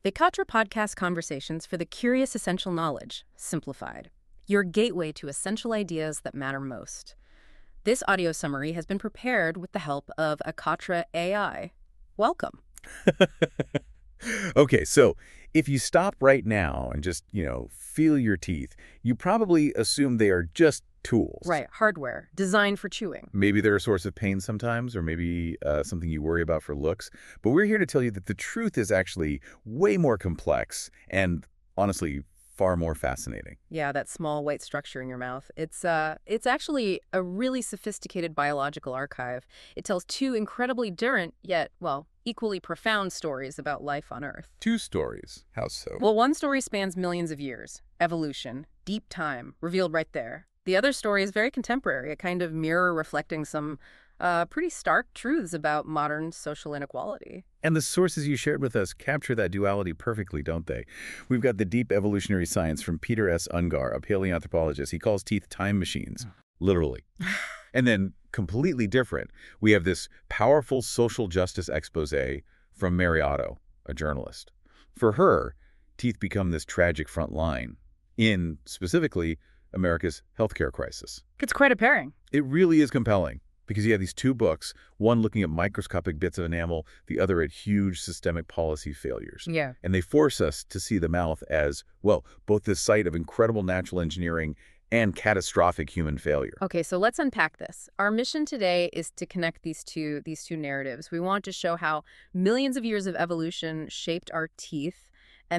Vikatra podcast conversations for the curious essential knowledge, simplified. Your gateway to essential ideas that matter most. This audio summary has been prepared with the help of Akatra AI. Welcome. Okay, so if you stop right now and just, feel your teeth, you probably assume they are just tools. Right, hardware, designed for chewing. Maybe they're a source of pain sometimes, or maybe something you worry about for looks. But we're here to tell you that the truth is actually way more complex and, honestly, far more fascinating. Yeah, that small white structure in your mouth. It's actually a really sophisticated biological archive. It tells two incredibly different, yet, equally profound stories about life on Earth. Two stories. How so? Well, one story spans millions of years. Evolution, deep time, revealed right there. The other story is very contemporary, a kind of mirror reflecting some pretty stark truths about modern social inequality. And the sources you shared with us capture that duality perfectly, don't they? We've got the deep evolutionary science from Peter S. Ungar, a paleoanthropologist. He calls teeth time machines, literally. And then, completely different, we have this powerful social justice expose from Mary Otto, a journalist. For her, teeth become this tragic front line in, specifically, America's healthcare crisis. It's quite a pairing. It really is compelling because you have these two books, one looking at microscopic bits of enamel, the other at huge systemic policy failures. Yeah. And they force us to see the mouth as, both this site of incredible natural engineering and catastrophic human failure. Okay, so let's unpack this. Our mission today is to connect these two narratives. We want to show how millions of years of evolution shaped our teeth,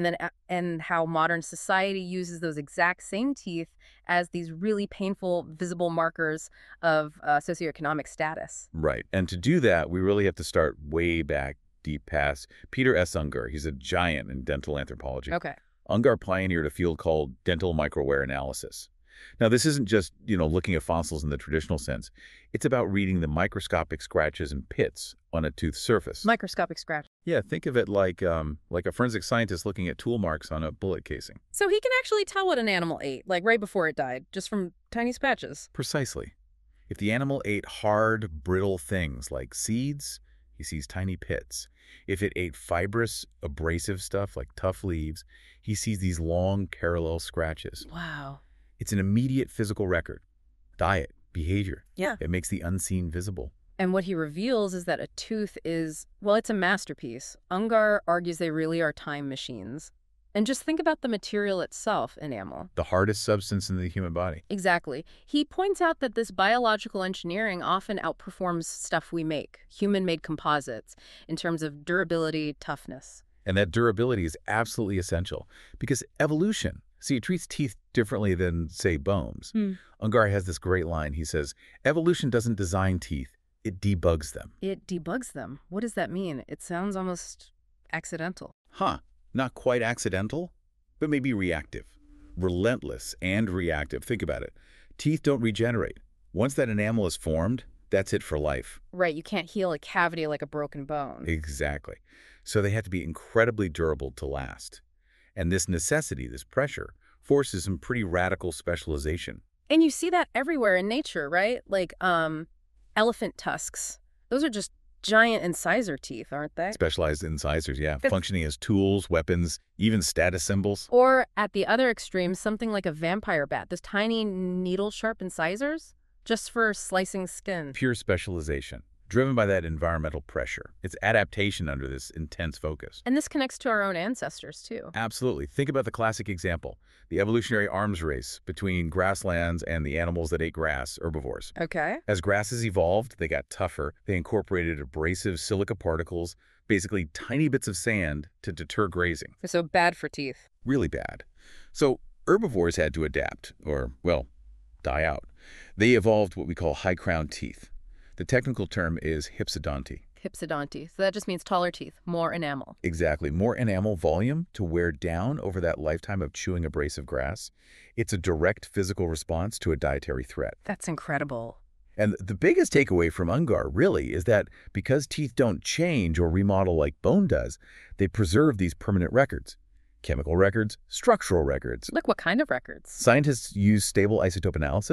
and how modern society uses those exact same teeth as these really painful, visible markers of socioeconomic status. Right. And to do that, we really have to start way back, deep past Peter S. Ungar. He's a giant in dental anthropology. Okay. Ungar pioneered a field called dental microwear analysis. Now, this isn't just, looking at fossils in the traditional sense. It's about reading the microscopic scratches and pits on a tooth surface. Microscopic scratch. Yeah, think of it like a forensic scientist looking at tool marks on a bullet casing. So he can actually tell what an animal ate, like right before it died, just from tiny scratches. Precisely. If the animal ate hard, brittle things like seeds, he sees tiny pits. If it ate fibrous, abrasive stuff like tough leaves, he sees these long, parallel scratches. Wow. It's an immediate physical record. Diet, behavior. Yeah. It makes the unseen visible. And what he reveals is that a tooth is, it's a masterpiece. Ungar argues they really are time machines. And just think about the material itself, enamel. The hardest substance in the human body. Exactly. He points out that this biological engineering often outperforms stuff we make, human-made composites, in terms of durability, toughness. And that durability is absolutely essential because evolution, it treats teeth differently than, say, bones. Ungar has this great line. He says, evolution doesn't design teeth, it debugs them. It debugs them? What does that mean? It sounds almost accidental. Not quite accidental, but maybe reactive. Relentless and reactive. Think about it. Teeth don't regenerate. Once that enamel is formed, that's it for life. Right, you can't heal a cavity like a broken bone. Exactly. So they have to be incredibly durable to last. And this necessity, this pressure, forces some pretty radical specialization. And you see that everywhere in nature, right? Like elephant tusks. Those are just giant incisor teeth, aren't they? Specialized incisors, yeah. Functioning as tools, weapons, even status symbols. Or at the other extreme, something like a vampire bat. Those tiny needle-sharp incisors, just for slicing skin. Pure specialization, driven by that environmental pressure. It's adaptation under this intense focus. And this connects to our own ancestors, too. Absolutely. Think about the classic example, the evolutionary arms race between grasslands and the animals that ate grass, herbivores. Okay. As grasses evolved, they got tougher. They incorporated abrasive silica particles, basically tiny bits of sand, to deter grazing. So bad for teeth. Really bad. So herbivores had to adapt, or, die out. They evolved what we call high-crowned teeth. The technical term is hypsodonty. Hypsodonty. So that just means taller teeth, more enamel. Exactly. More enamel volume to wear down over that lifetime of chewing abrasive grass. It's a direct physical response to a dietary threat. That's incredible. And the biggest takeaway from Ungar, really, is that because teeth don't change or remodel like bone does, they preserve these permanent records. Chemical records, structural records. Like what kind of records? Scientists use stable isotope analysis.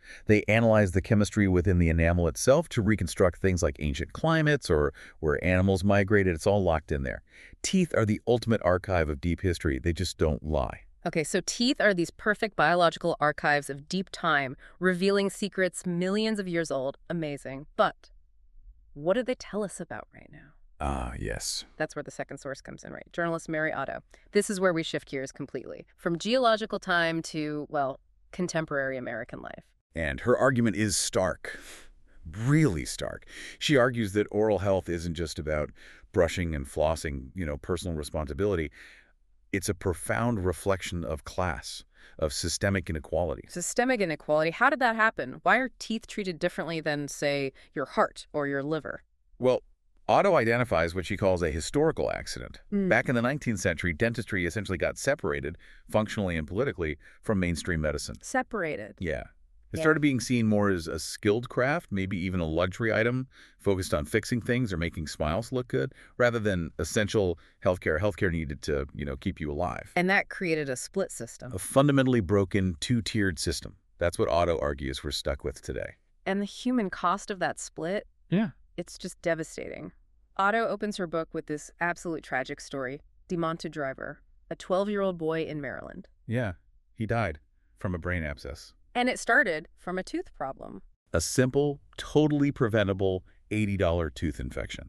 They analyze the chemistry within the enamel itself to reconstruct things like ancient climates or where animals migrated. It's all locked in there. Teeth are the ultimate archive of deep history. They just don't lie. Okay, so teeth are these perfect biological archives of deep time, revealing secrets millions of years old. Amazing. But what do they tell us about right now? Ah, yes. That's where the second source comes in, right? Journalist Mary Otto. This is where we shift gears completely. From geological time to, well, contemporary American life. And her argument is stark. Really stark. She argues that oral health isn't just about brushing and flossing, personal responsibility. It's a profound reflection of class, of systemic inequality. Systemic inequality, how did that happen? Why are teeth treated differently than, say, your heart or your liver? Well, Otto identifies what she calls a historical accident. Back in the 19th century, dentistry essentially got separated, functionally and politically, from mainstream medicine. Separated. Yeah. It Yeah. started being seen more as a skilled craft, maybe even a luxury item, focused on fixing things or making smiles look good, rather than essential healthcare. Healthcare needed to, keep you alive. And that created a split system. A fundamentally broken, two-tiered system. That's what Otto argues we're stuck with today. And the human cost of that split? Yeah. It's just devastating. Otto opens her book with this absolute tragic story. DeMonte Driver, a 12-year-old boy in Maryland. Yeah. He died from a brain abscess. And it started from a tooth problem. A simple, totally preventable $80 tooth infection.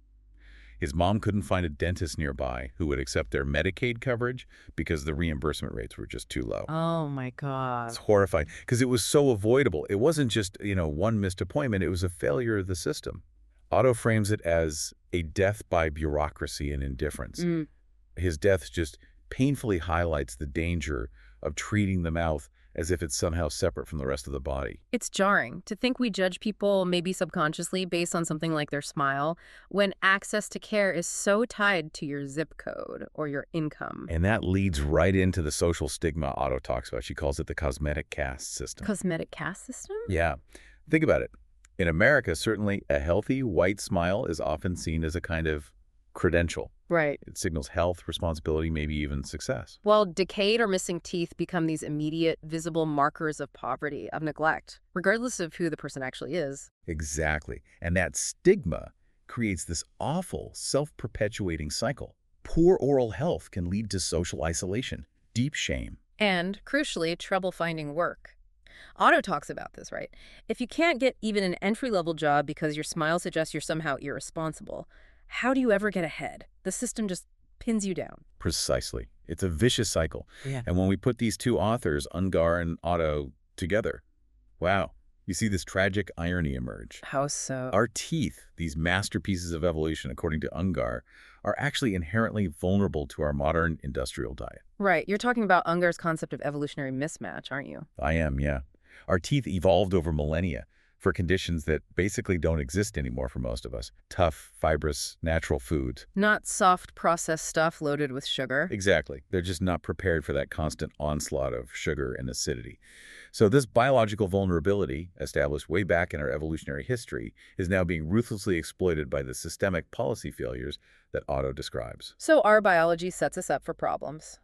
His mom couldn't find a dentist nearby who would accept their Medicaid coverage because the reimbursement rates were just too low. Oh, my God. It's horrifying because it was so avoidable. It wasn't just, one missed appointment. It was a failure of the system. Otto frames it as a death by bureaucracy and indifference. His death just painfully highlights the danger of treating the mouth as if it's somehow separate from the rest of the body. It's jarring to think we judge people, maybe subconsciously, based on something like their smile, when access to care is so tied to your zip code or your income. And that leads right into the social stigma Otto talks about. She calls it the cosmetic caste system. Cosmetic caste system? Yeah. Think about it. In America, certainly a healthy white smile is often seen as a kind of credential. Right. It signals health, responsibility, maybe even success. Well, decayed or missing teeth become these immediate, visible markers of poverty, of neglect, regardless of who the person actually is. Exactly. And that stigma creates this awful, self-perpetuating cycle. Poor oral health can lead to social isolation, deep shame. And, crucially, trouble finding work. Otto talks about this, right? If you can't get even an entry-level job because your smile suggests you're somehow irresponsible, how do you ever get ahead? The system just pins you down. Precisely. It's a vicious cycle. Yeah. And when we put these two authors, Ungar and Otto, together, wow, you see this tragic irony emerge. How so? Our teeth, these masterpieces of evolution, according to Ungar, are actually inherently vulnerable to our modern industrial diet. Right. You're talking about Ungar's concept of evolutionary mismatch, aren't you? I am, yeah. Our teeth evolved over millennia for conditions that basically don't exist anymore for most of us. Tough, fibrous, natural foods. Not soft processed stuff loaded with sugar. Exactly. They're just not prepared for that constant onslaught of sugar and acidity. So this biological vulnerability, established way back in our evolutionary history, is now being ruthlessly exploited by the systemic policy failures that Otto describes. So our biology sets us up for problems.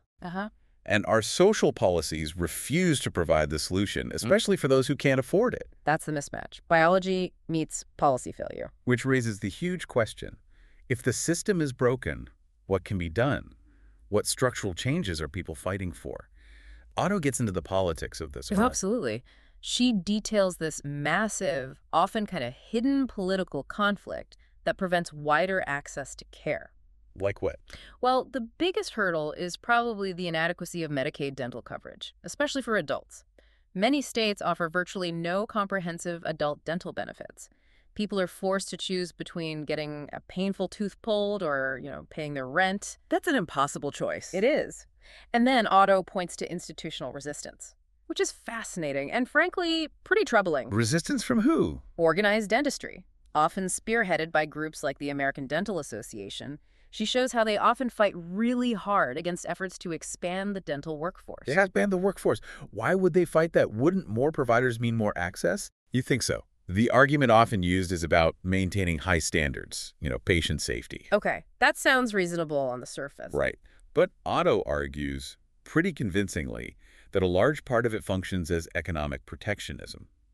And our social policies refuse to provide the solution, especially for those who can't afford it. That's the mismatch. Biology meets policy failure. Which raises the huge question, if the system is broken, what can be done? What structural changes are people fighting for? Otto gets into the politics of this. Absolutely. She details this massive, often kind of hidden political conflict that prevents wider access to care. Like what? Well, the biggest hurdle is probably the inadequacy of Medicaid dental coverage, especially for adults. Many states offer virtually no comprehensive adult dental benefits. People are forced to choose between getting a painful tooth pulled or, paying their rent. That's an impossible choice. It is. And then Otto points to institutional resistance, which is fascinating and, frankly, pretty troubling. Resistance from who? Organized dentistry, often spearheaded by groups like the American Dental Association. She shows how they often fight really hard against efforts to expand the dental workforce. They expand the workforce. Why would they fight that? Wouldn't more providers mean more access? You think so? The argument often used is about maintaining high standards, patient safety. Okay, that sounds reasonable on the surface. Right. But Otto argues, pretty convincingly, that a large part of it functions as economic protectionism.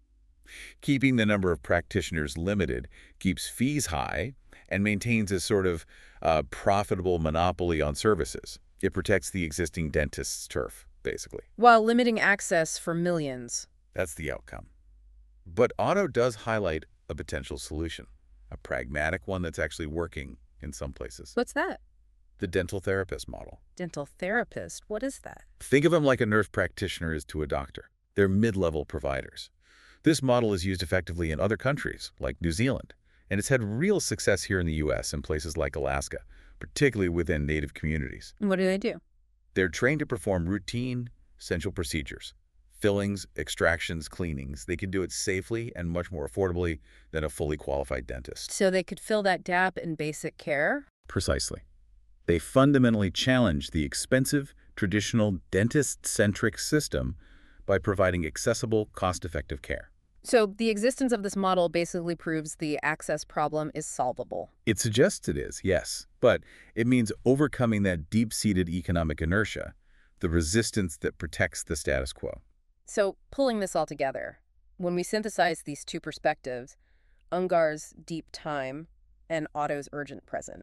Keeping the number of practitioners limited keeps fees high and maintains a sort of profitable monopoly on services. It protects the existing dentist's turf, basically. While limiting access for millions. That's the outcome. But Otto does highlight a potential solution, a pragmatic one that's actually working in some places. What's that? The dental therapist model. Dental therapist? What is that? Think of them like a nurse practitioner is to a doctor. They're mid-level providers. This model is used effectively in other countries, like New Zealand, and it's had real success here in the U.S. in places like Alaska, particularly within Native communities. And what do they do? They're trained to perform routine, essential procedures. Fillings, extractions, cleanings. They can do it safely and much more affordably than a fully qualified dentist. So they could fill that gap in basic care? Precisely. They fundamentally challenge the expensive, traditional dentist-centric system by providing accessible, cost-effective care. So the existence of this model basically proves the access problem is solvable. It suggests it is, yes, but it means overcoming that deep-seated economic inertia, the resistance that protects the status quo. So pulling this all together, when we synthesize these two perspectives, Ungar's deep time and Otto's urgent present,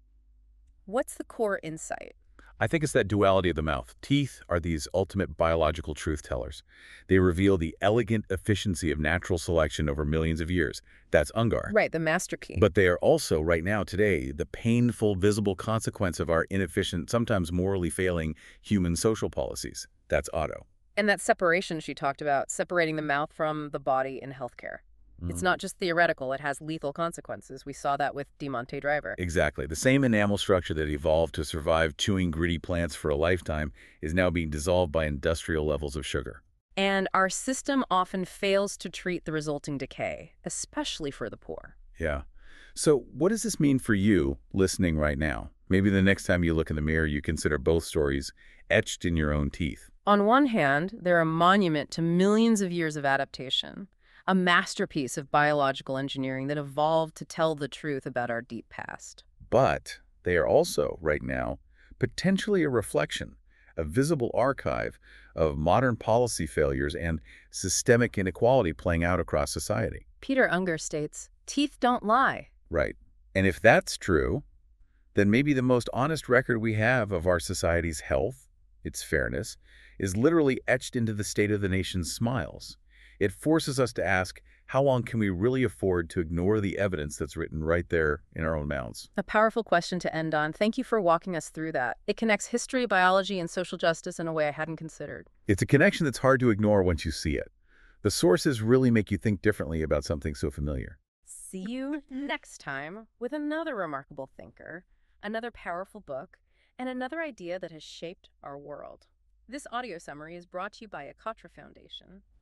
what's the core insight? I think it's that duality of the mouth. Teeth are these ultimate biological truth tellers. They reveal the elegant efficiency of natural selection over millions of years. That's Ungar. Right, the master key. But they are also, right now, today, the painful, visible consequence of our inefficient, sometimes morally failing human social policies. That's Otto. And that separation she talked about, separating the mouth from the body in healthcare. It's not just theoretical, it has lethal consequences. We saw that with Demonte Driver. Exactly. The same enamel structure that evolved to survive chewing gritty plants for a lifetime is now being dissolved by industrial levels of sugar. And our system often fails to treat the resulting decay, especially for the poor. Yeah. So what does this mean for you listening right now? Maybe the next time you look in the mirror, you consider both stories etched in your own teeth. On one hand, they're a monument to millions of years of adaptation, a masterpiece of biological engineering that evolved to tell the truth about our deep past. But they are also, right now, potentially a reflection, a visible archive of modern policy failures and systemic inequality playing out across society. Peter Unger states, teeth don't lie. Right. And if that's true, then maybe the most honest record we have of our society's health, its fairness, is literally etched into the state of the nation's smiles. It forces us to ask, how long can we really afford to ignore the evidence that's written right there in our own mouths? A powerful question to end on. Thank you for walking us through that. It connects history, biology, and social justice in a way I hadn't considered. It's a connection that's hard to ignore once you see it. The sources really make you think differently about something so familiar. See you next time with another remarkable thinker, another powerful book, and another idea that has shaped our world. This audio summary is brought to you by Akatra Foundation.